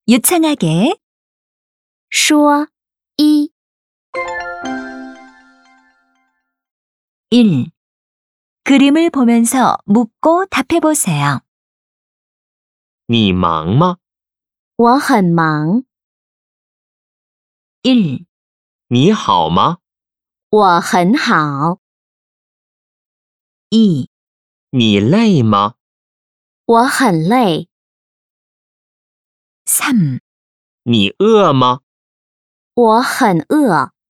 유창하게 说一 1. 그림을 보면서 묻고 답해보세요. 你忙吗？ 我很忙， 1. 你好吗？ 我很好， 2. 你累吗？ 我很累， 3. 你饿吗？ 我很饿。